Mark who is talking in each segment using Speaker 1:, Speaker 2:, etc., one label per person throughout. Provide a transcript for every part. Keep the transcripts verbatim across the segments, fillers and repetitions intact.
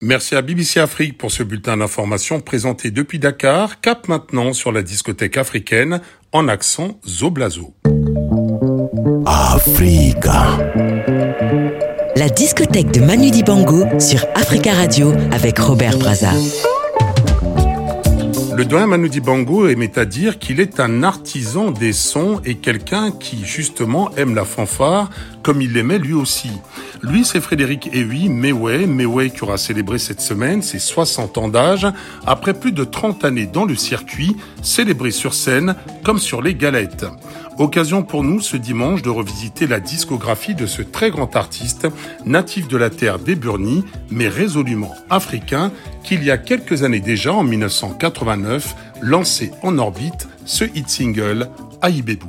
Speaker 1: Merci à B B C Afrique pour ce bulletin d'information présenté depuis Dakar. Cap maintenant sur la discothèque africaine en accent Zoblazo.
Speaker 2: Africa.
Speaker 3: La discothèque de Manu Dibango sur Africa Radio avec Robert Brazza.
Speaker 1: Le doyen Manu Dibango aimait à dire qu'il est un artisan des sons et quelqu'un qui, justement, aime la fanfare comme il l'aimait lui aussi. Lui, c'est Frédéric Ewi Mewé, Mewé qui aura célébré cette semaine ses soixante ans d'âge, après plus de trente années dans le circuit, célébré sur scène comme sur les galettes. Occasion pour nous ce dimanche de revisiter la discographie de ce très grand artiste, natif de la terre des Burnis, mais résolument africain, qui il y a quelques années déjà, en dix-neuf cent quatre-vingt-neuf, lançait en orbite ce hit single Aïbébou.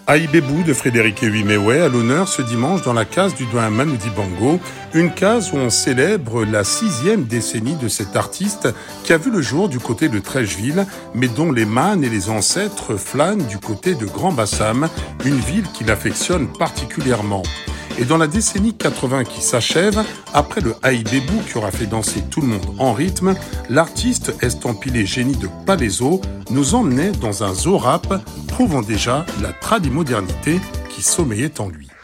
Speaker 1: Aïe Bébou de Frédéric Ewi-Mewé à l'honneur ce dimanche dans la case du doyen Manu Dibango, une case où on célèbre la sixième décennie de cet artiste qui a vu le jour du côté de Trècheville, mais dont les mânes et les ancêtres flânent du côté de Grand-Bassam, une ville qu'il affectionne particulièrement. Et dans la décennie quatre-vingts qui s'achève, après le Aïe Bébou qui aura fait danser tout le monde en rythme, l'artiste estampillé génie de Palaiso nous emmenait dans un zoo rap prouvant déjà la tradimodernité qui sommeillait en lui.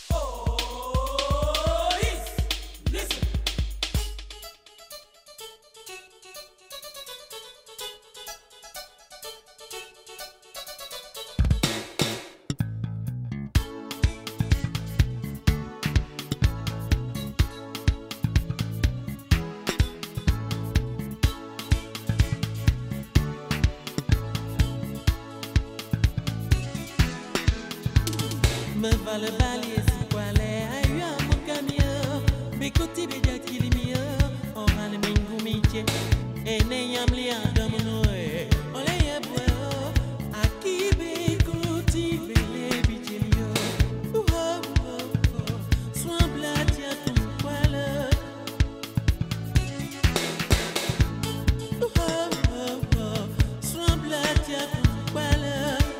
Speaker 2: Me va le balier si quale ayu amukamio be koti be jakili mio on va le mengu miche e ne yamli adamuno e ole ye bweo akibe koti be le bijelio oh oh oh soin blatia ton quale oh oh oh soin blatia ton quale.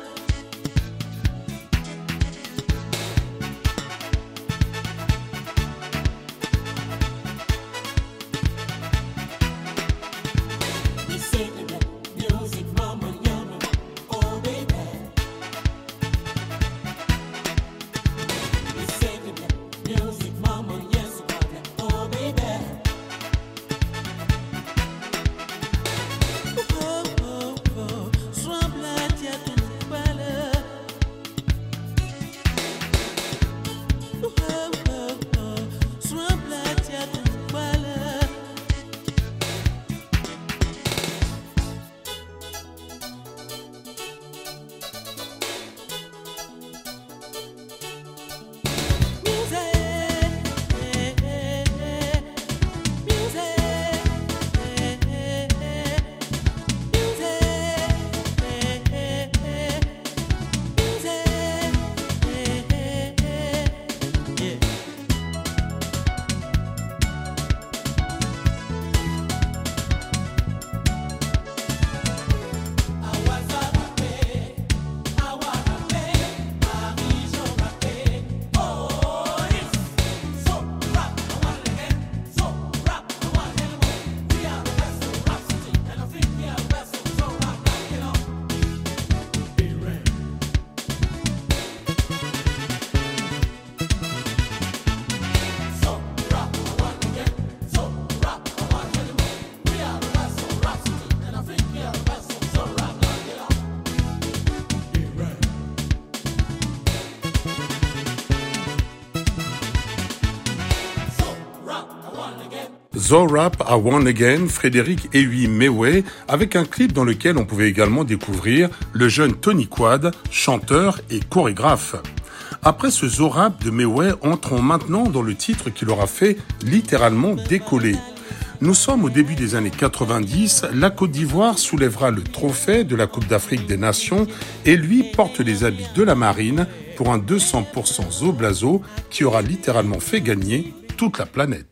Speaker 1: Zo Rap I Won Again, Frédéric Ewi-Mewé, avec un clip dans lequel on pouvait également découvrir le jeune Tony Quad, chanteur et chorégraphe. Après ce Zo Rap de Mewé, entrons maintenant dans le titre qui l'aura fait littéralement décoller. Nous sommes au début des années quatre-vingt-dix, la Côte d'Ivoire soulèvera le trophée de la Coupe d'Afrique des Nations et lui porte les habits de la marine pour un deux cents pour cent Zo Blazo qui aura littéralement fait gagner toute la planète.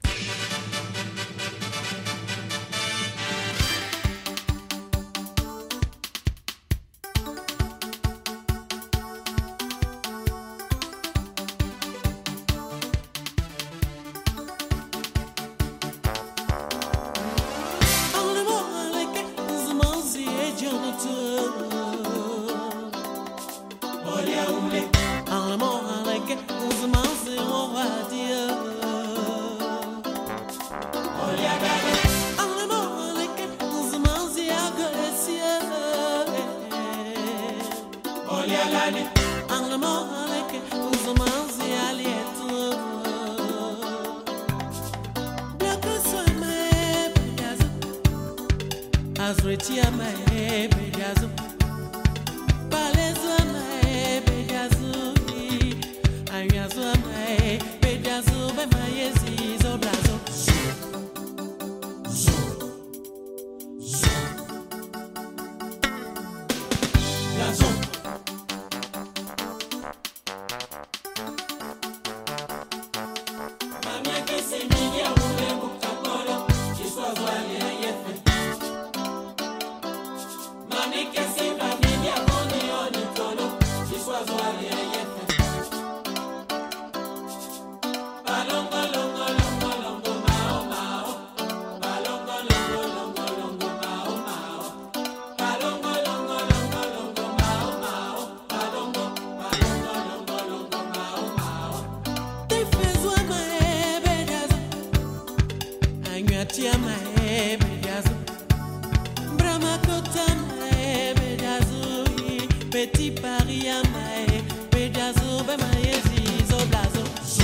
Speaker 2: Petit Paris à Maé, Pédazo, Bemaïezi, Zoblazo.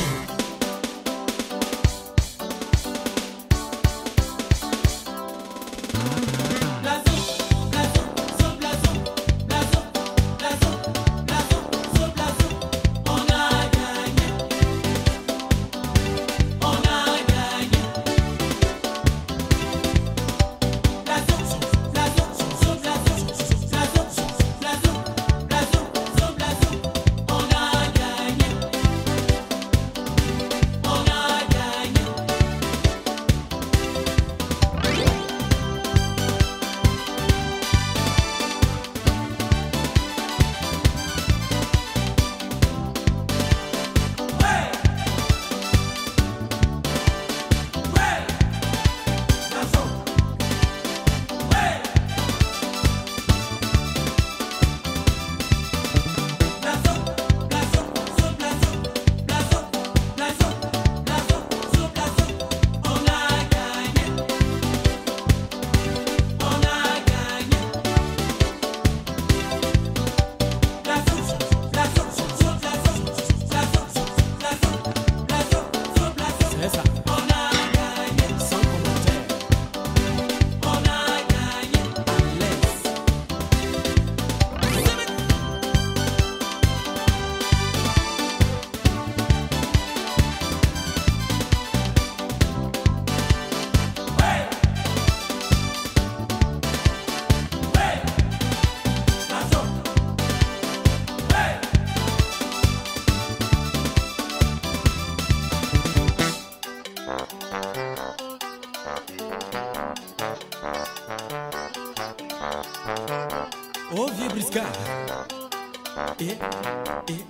Speaker 2: Oh vieux briscard. Et, et, et.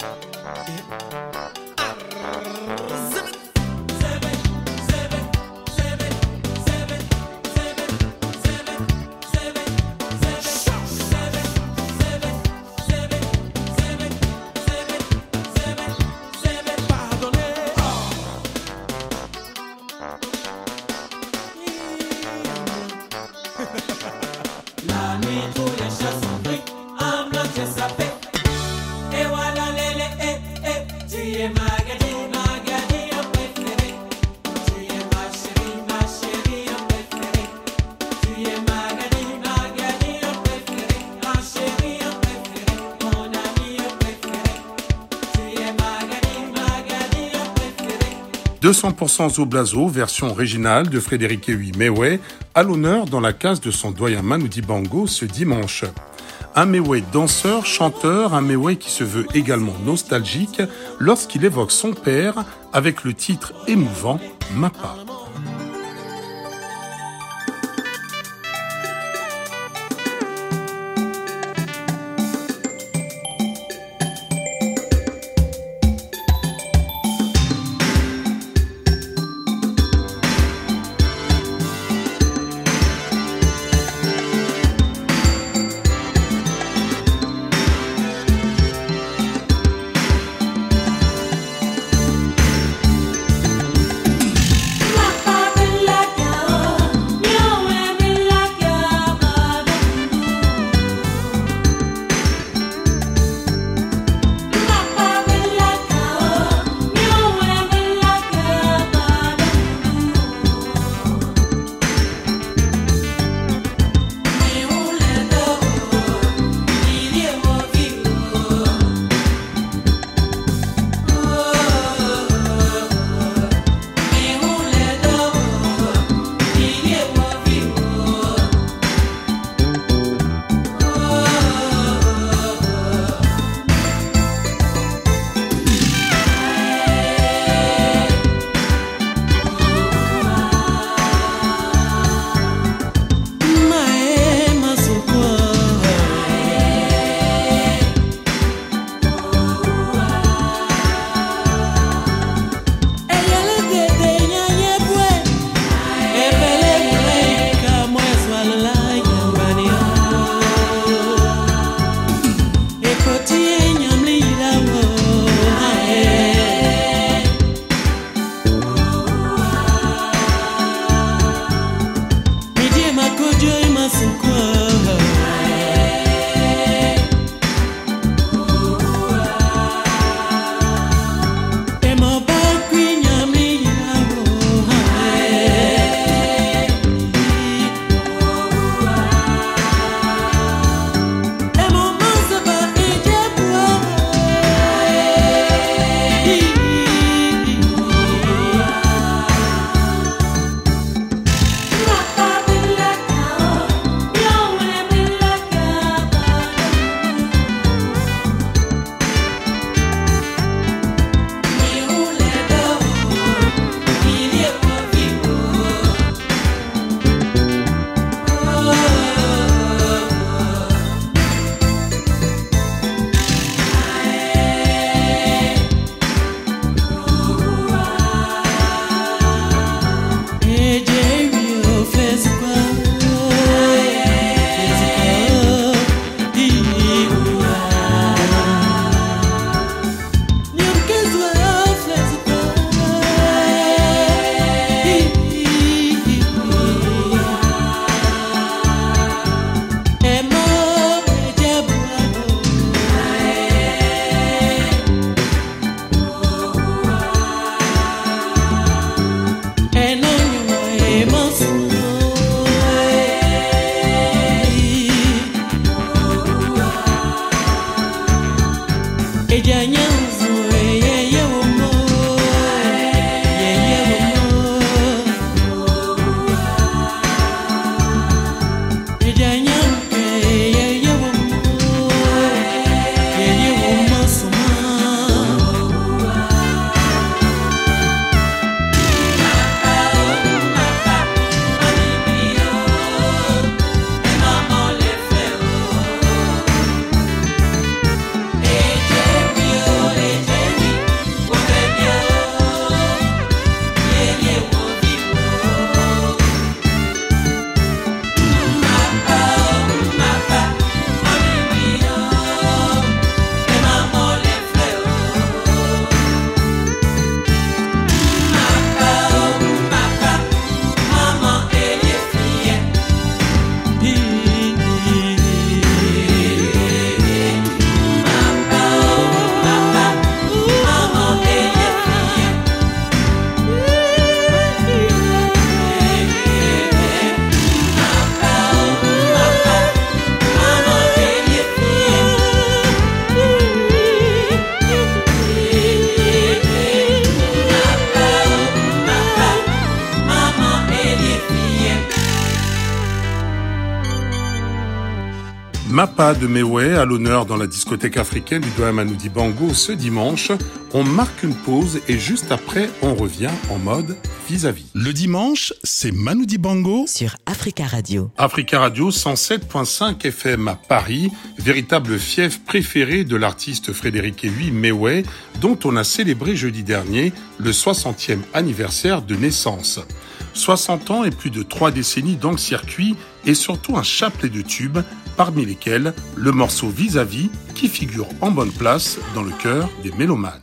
Speaker 2: La nuit tous les chats sont pris, un blanc j'ai sapé. Et voilà lélé, eh, eh, tu es ma gadie, ma gadie en préférée. Tu es ma chérie, ma chérie en préférée. Tu es ma gadie, ma gadie en préférée. Ma chérie en préférée, mon ami en préféré. Tu es ma gadie, ma gadie en préférée.
Speaker 1: deux cents pour cent Zoblazo, version originale de Frédéric Ewi Mewé, à l'honneur dans la case de son doyen Manu Dibango ce dimanche. Un Mewé danseur, chanteur, un Mewé qui se veut également nostalgique lorsqu'il évoque son père avec le titre émouvant « Mapa ».
Speaker 4: Mapa,
Speaker 1: Mappa de Mewé à l'honneur dans la discothèque africaine du Doha Manu Dibango ce dimanche. On marque une pause et juste après, on revient en mode vis-à-vis. Le dimanche, c'est Manu Dibango
Speaker 3: sur Africa Radio.
Speaker 1: Africa Radio cent sept virgule cinq F M à Paris, véritable fief préféré de l'artiste Frédéric Ewy Mewé, dont on a célébré jeudi dernier le soixantième anniversaire de naissance. soixante ans et plus de trois décennies dans le circuit et surtout un chapelet de tubes, parmi lesquels le morceau Vis-à-vis qui figure en bonne place dans le cœur des mélomanes.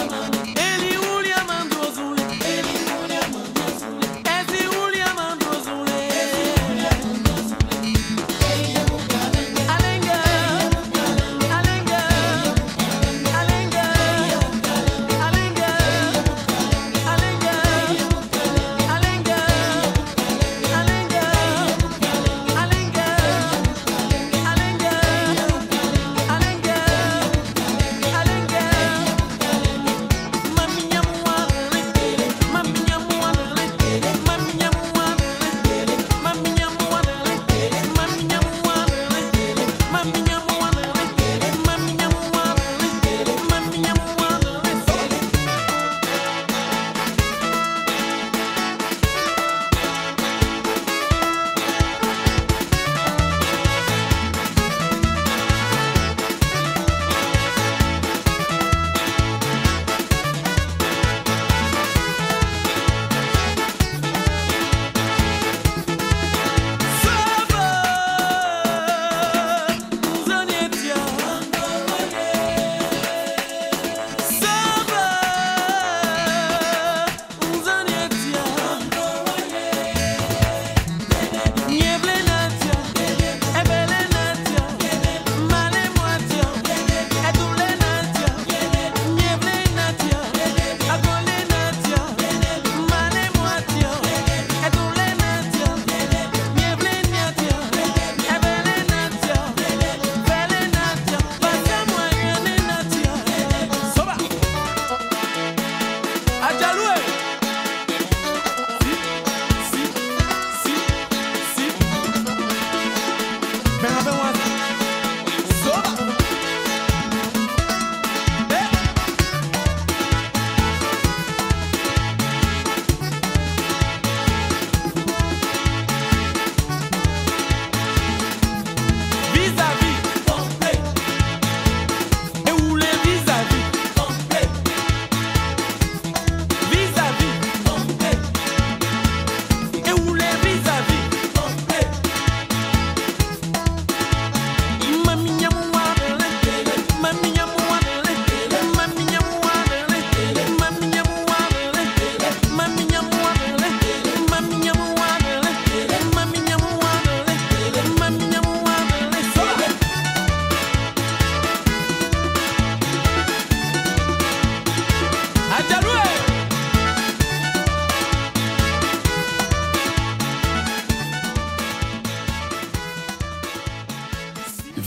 Speaker 2: Eli Julia Mandrozuli, Eli Julia Mandrozuli, Ezi Julia Mandrozuli.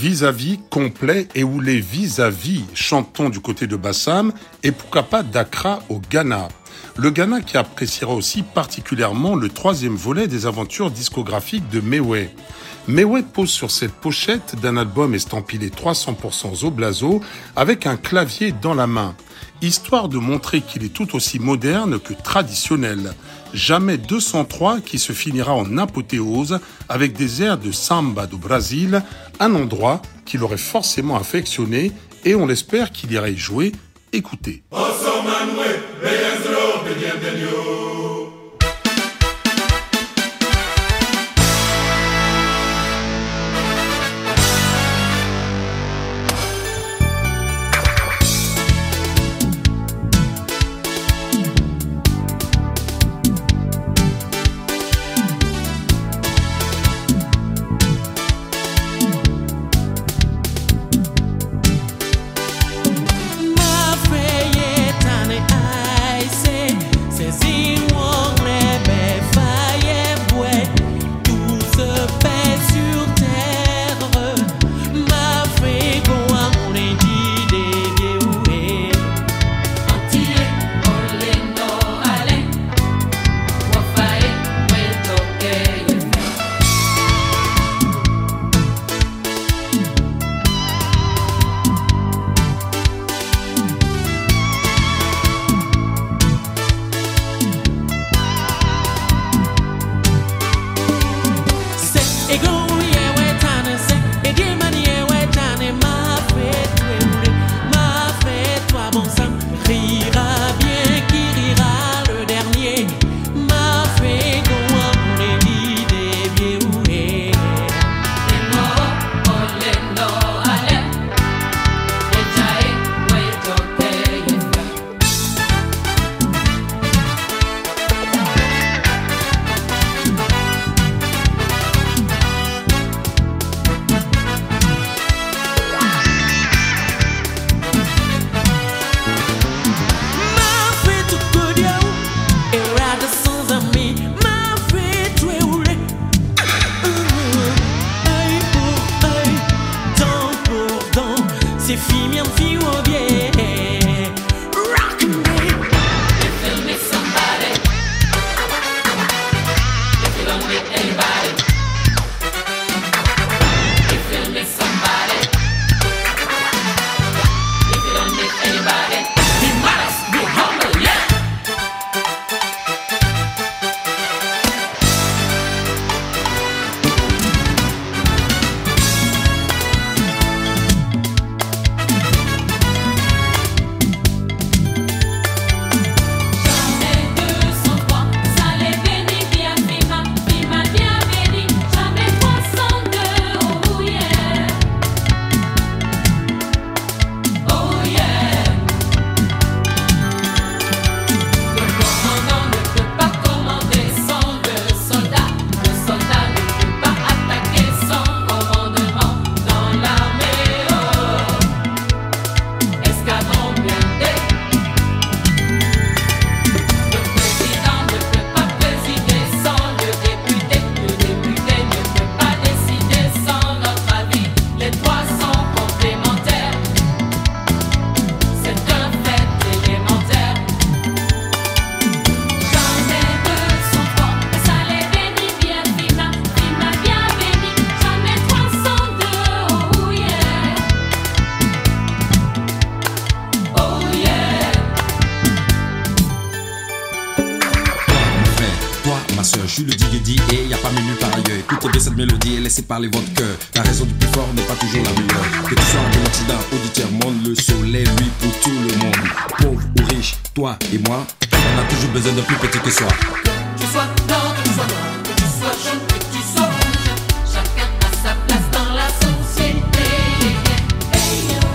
Speaker 1: vis-à-vis complet et où les vis-à-vis chantons du côté de Bassam et pourquoi pas d'Accra au Ghana. Le Ghana qui appréciera aussi particulièrement le troisième volet des aventures discographiques de Mewé. Mewé pose sur cette pochette d'un album estampillé trois cents pour cent Zoblazo avec un clavier dans la main, histoire de montrer qu'il est tout aussi moderne que traditionnel. Jamais deux cent trois qui se finira en apothéose avec des airs de samba do Brasil, un endroit qu'il aurait forcément affectionné et on l'espère qu'il ira y jouer. Écoutez.
Speaker 4: Laissez parler votre cœur, la raison du plus fort n'est pas toujours la meilleure. Que tu sois de l'Occident ou du tiers-monde, le soleil lui pour tout le monde. Pauvre ou riche, toi et moi, on a toujours besoin de plus petit que soi.
Speaker 5: Que tu sois blanc, que tu sois noir, que tu sois jaune, que tu sois rouge, chacun a sa place dans la société. Hey yo,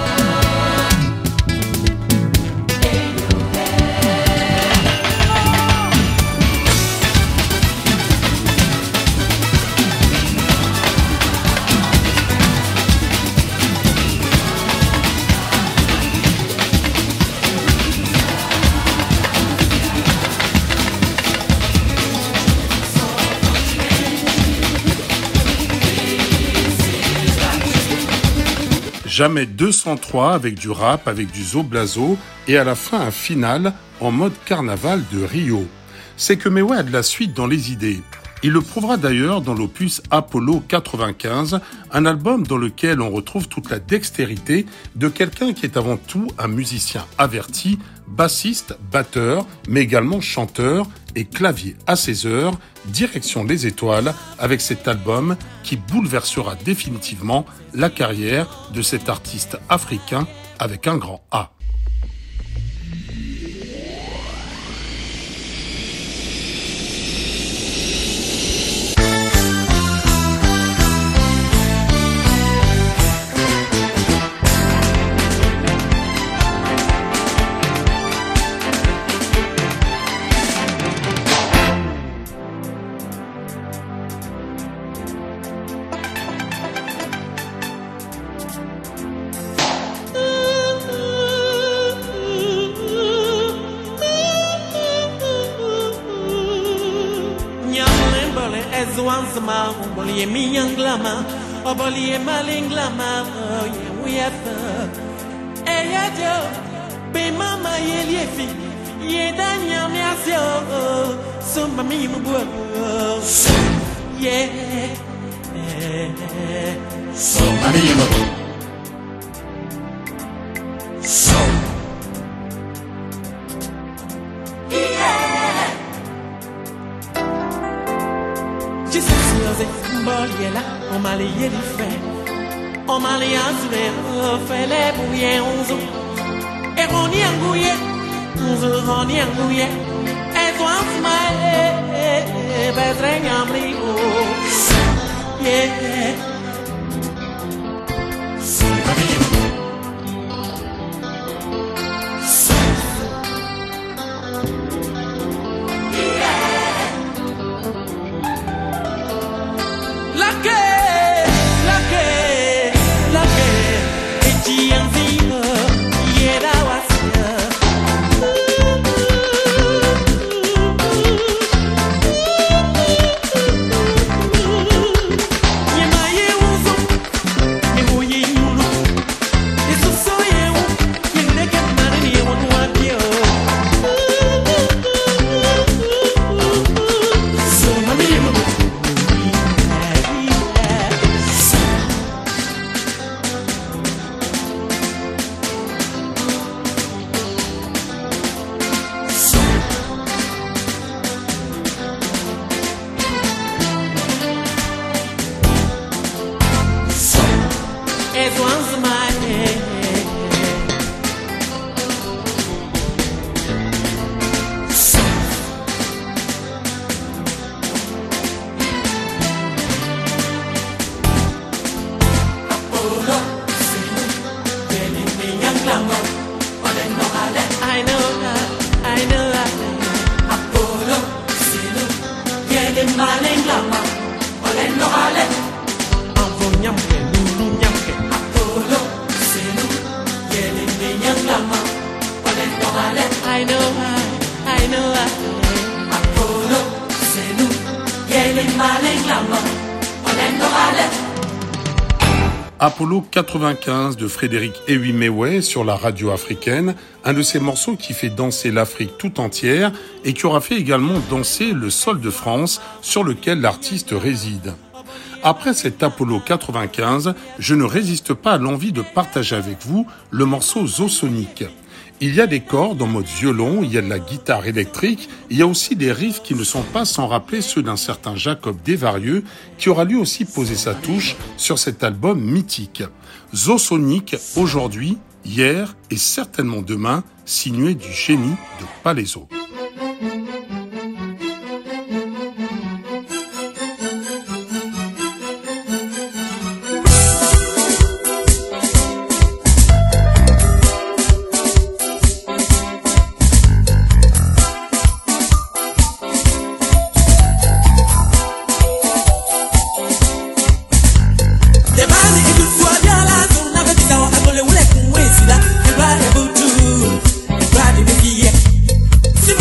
Speaker 5: hey yo,
Speaker 1: Jamais deux cent trois avec du rap, avec du zo-blazo et à la fin un final en mode carnaval de Rio. C'est que Mewé a de la suite dans les idées. Il le prouvera d'ailleurs dans l'opus Apollo quatre-vingt-quinze, un album dans lequel on retrouve toute la dextérité de quelqu'un qui est avant tout un musicien averti, bassiste, batteur, mais également chanteur et clavier à ses heures, direction les étoiles avec cet album qui bouleversera définitivement la carrière de cet artiste africain avec un grand A.
Speaker 2: Oboliye miyanglama, oboliye malinglama, we have Eya jo, be mama ye liefi, ye danya miasio, sumba mi mbuo, yeah,
Speaker 5: sumba mi mbuo, so.
Speaker 2: Mboliela, on m'a lié du fait, on m'a lié à se fait les bouillons, on et on y a gouillé, on y a gouillé, et toi, my bedring amri, yeah.
Speaker 1: Apollo quatre-vingt-quinze de Frédéric Ewimewe sur la radio africaine, un de ces morceaux qui fait danser l'Afrique tout entière et qui aura fait également danser le sol de France sur lequel l'artiste réside. Après cet Apollo quatre-vingt-quinze, je ne résiste pas à l'envie de partager avec vous le morceau Zosonic. Il y a des cordes en mode violon, il y a de la guitare électrique, il y a aussi des riffs qui ne sont pas sans rappeler ceux d'un certain Jacob Desvarieux qui aura lui aussi posé sa touche sur cet album mythique. Zosonic, aujourd'hui, hier et certainement demain, signé du génie de Palaiso.
Speaker 2: See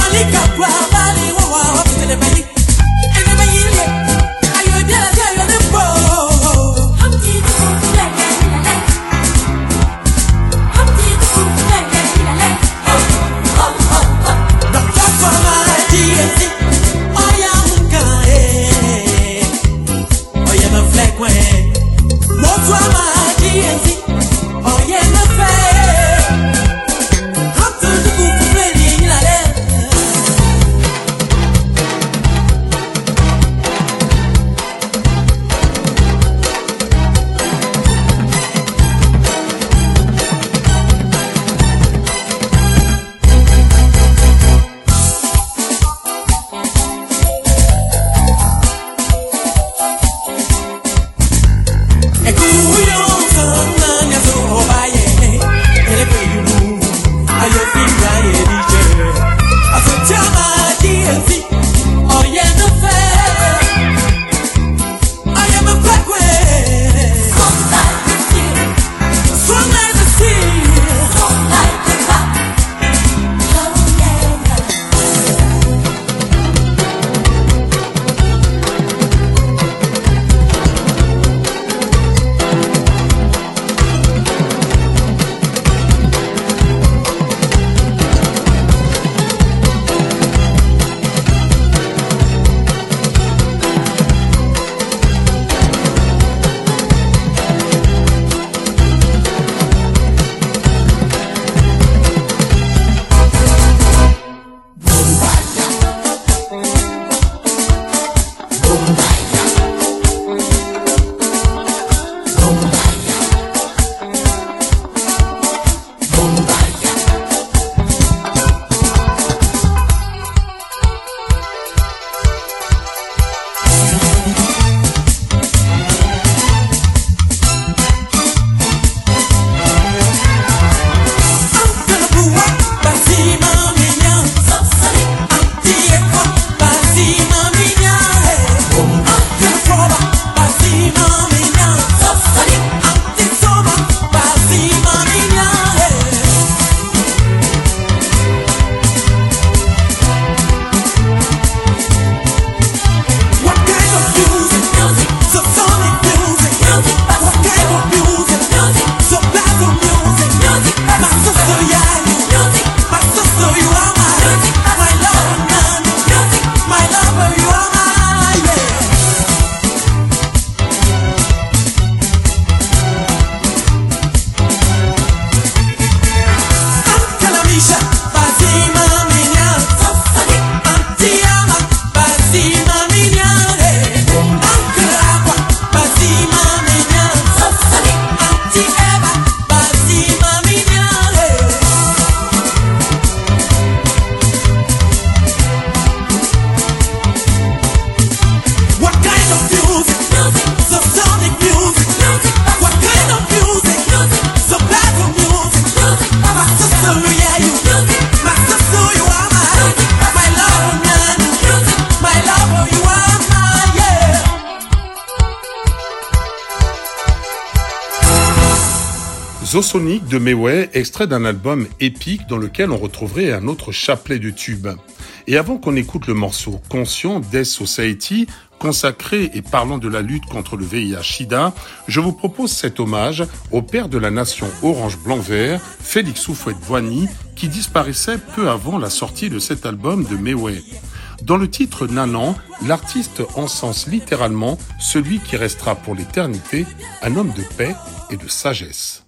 Speaker 1: Zosonic de Mewé, extrait d'un album épique dans lequel on retrouverait un autre chapelet de tubes. Et avant qu'on écoute le morceau Conscient Death Society, consacré et parlant de la lutte contre le V I H-Sida, je vous propose cet hommage au père de la nation orange-blanc-vert, Félix Houphouët-Boigny, qui disparaissait peu avant la sortie de cet album de Mewé. Dans le titre Nanan, l'artiste encense littéralement celui qui restera pour l'éternité un homme de paix et de sagesse.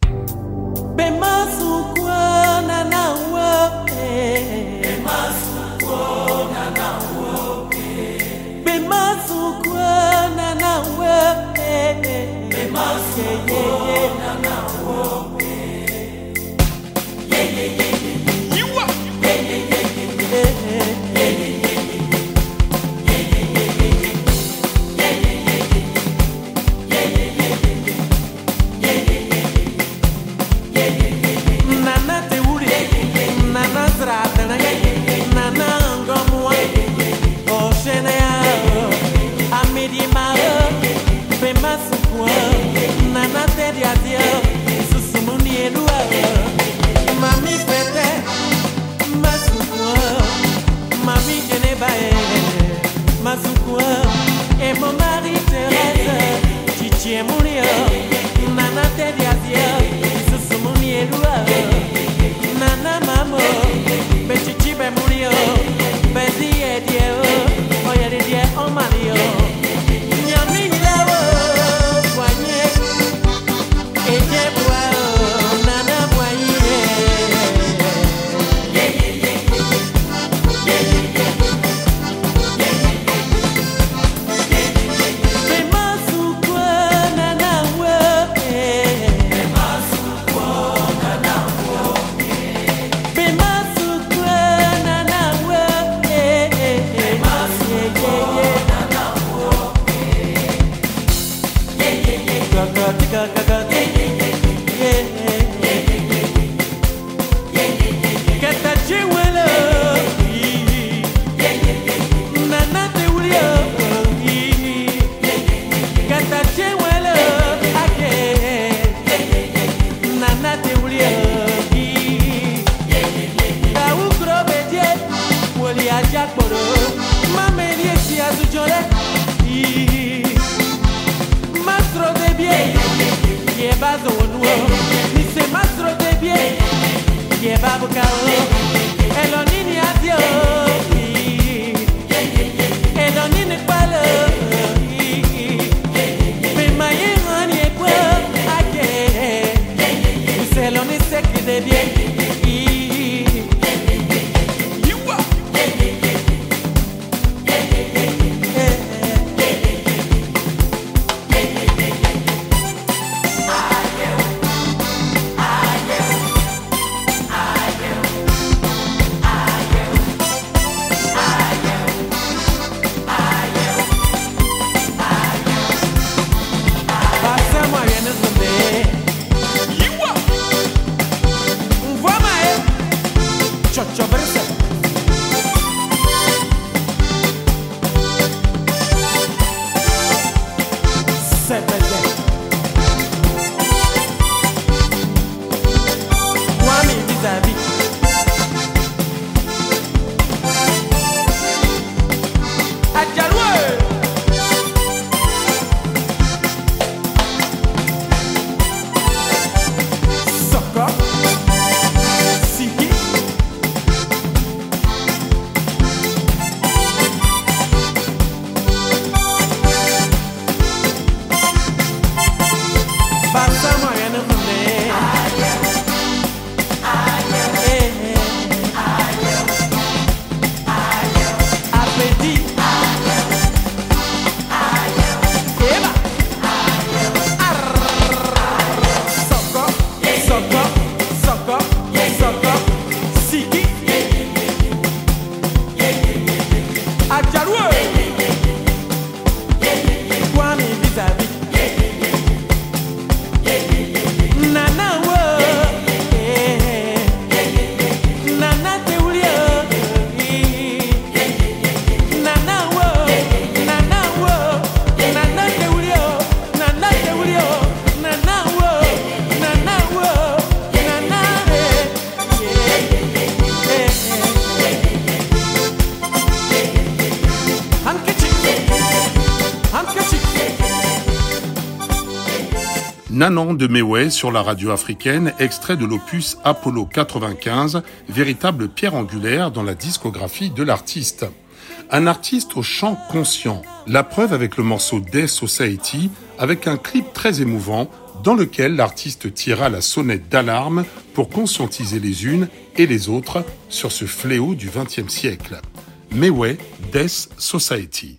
Speaker 2: Et mon mari Thérèse, Chichi murió, Nana te diazia, Susu murió, Nana mamo, Be Chichi be murió, Be die die, Oye die die o Mario, Nyami lawo, Wanye
Speaker 1: Nanan de Mewé sur la radio africaine, extrait de l'opus Apollo quatre-vingt-quinze, véritable pierre angulaire dans la discographie de l'artiste. Un artiste au chant conscient, la preuve avec le morceau Death Society, avec un clip très émouvant dans lequel l'artiste tira la sonnette d'alarme pour conscientiser les unes et les autres sur ce fléau du vingtième siècle. Mewé, Death Society.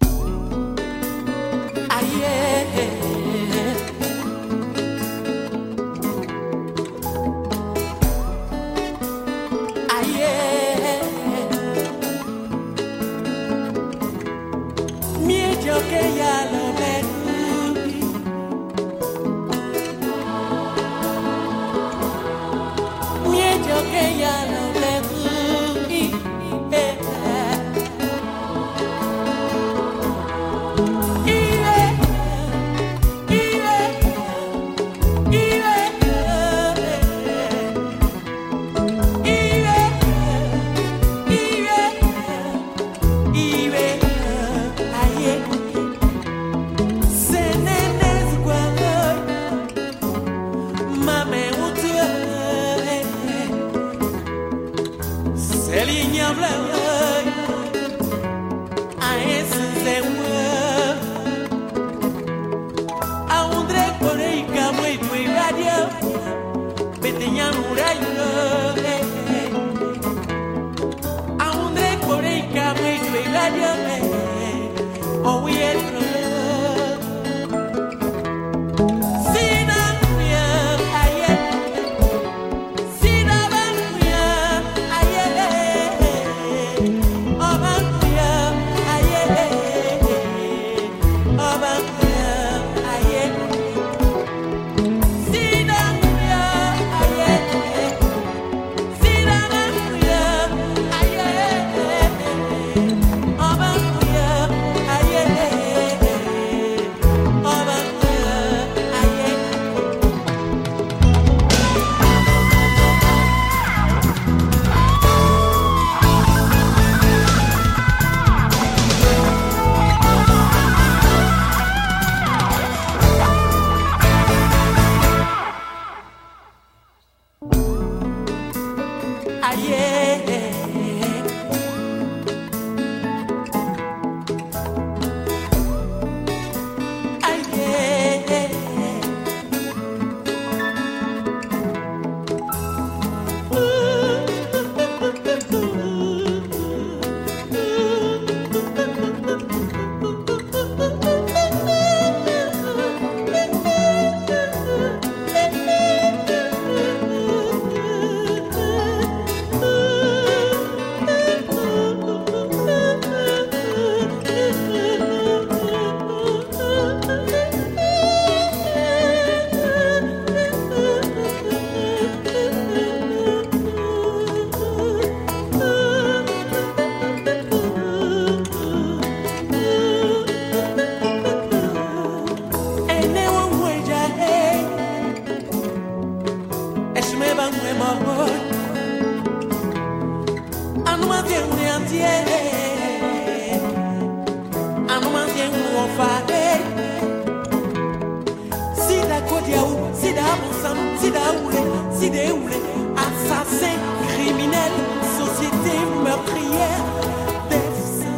Speaker 2: Assassin, criminel, société meurtrière, Death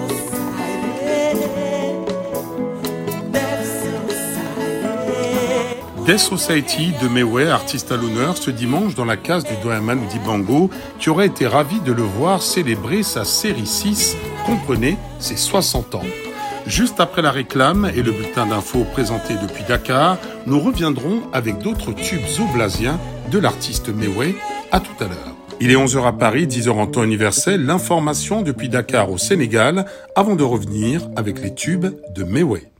Speaker 2: Society, Death Society.
Speaker 1: Death Society de Mewé, artiste à l'honneur, ce dimanche dans la case du doyen Manu Dibango, qui aurait été ravi de le voir célébrer sa série six, comprenez ses soixante ans. Juste après la réclame et le bulletin d'infos présenté depuis Dakar, nous reviendrons avec d'autres tubes oblasiens de l'artiste Mewé. À tout à l'heure. Il est onze heures à Paris, dix heures en temps universel. L'information depuis Dakar au Sénégal, avant de revenir avec les tubes de Mewé.